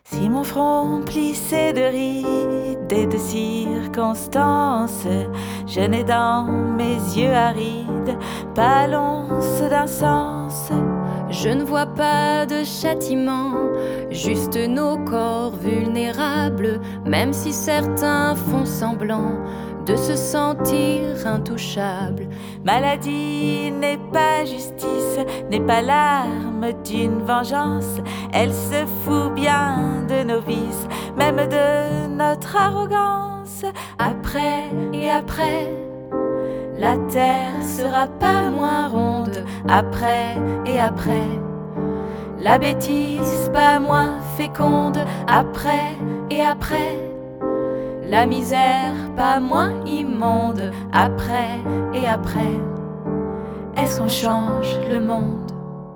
Si mon front plissé de rides et de circonstances, je n'ai dans mes yeux arides pas l'once d'un sens. Je ne vois pas de châtiment, juste nos corps vulnérables, même si certains font semblant de se sentir intouchables. Maladie n'est pas justice, n'est pas l'arme d'une vengeance. Elle se fout bien de nos vices, même de notre arrogance. Après et après, la terre sera pas moins ronde. Après et après, la bêtise pas moins féconde. Après et après, la misère pas moins immonde. Après et après, est-ce qu'on change le monde?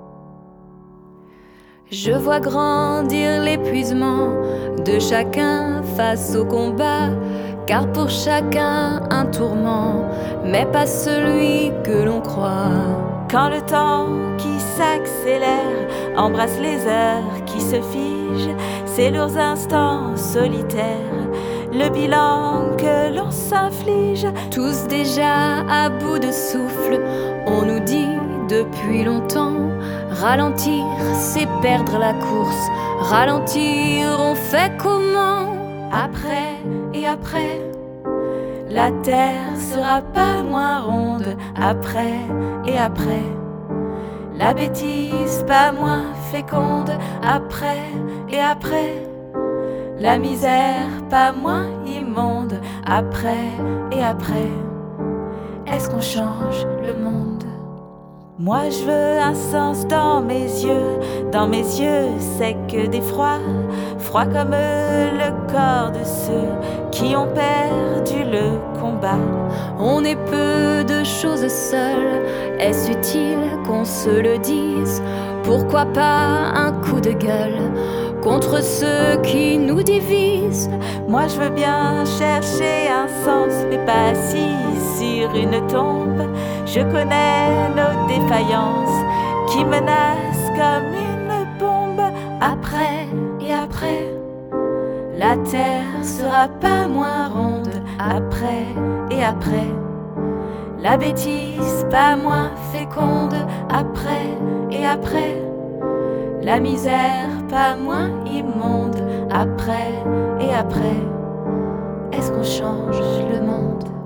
Je vois grandir l'épuisement de chacun face au combat, car pour chacun un tourment, mais pas celui que l'on croit. Quand le temps qui s'accélère embrasse les heures qui se figent, ces lourds instants solitaires, le bilan que l'on s'inflige. Tous déjà à bout de souffle, on nous dit depuis longtemps, ralentir c'est perdre la course. Ralentir on fait comment? Après et après, la terre sera pas moins ronde. Après et après, la bêtise pas moins féconde. Après et après, la misère pas moins immonde. Après et après, est-ce qu'on change le monde? Moi je veux un sens dans mes yeux secs d'effroi, froid comme le corps de ceux qui ont perdu le combat. On est peu de choses seules, est-ce utile qu'on se le dise? Pourquoi pas un coup de gueule contre ceux qui nous divisent? Moi je veux bien chercher un sens, mais pas assis sur une tombe. Je connais nos défaillances qui menacent comme une bombe. Après et après, la terre sera pas moins ronde. Après et après, la bêtise pas moins féconde. Après et après, la misère pas moins immonde. Après et après, est-ce qu'on change le monde?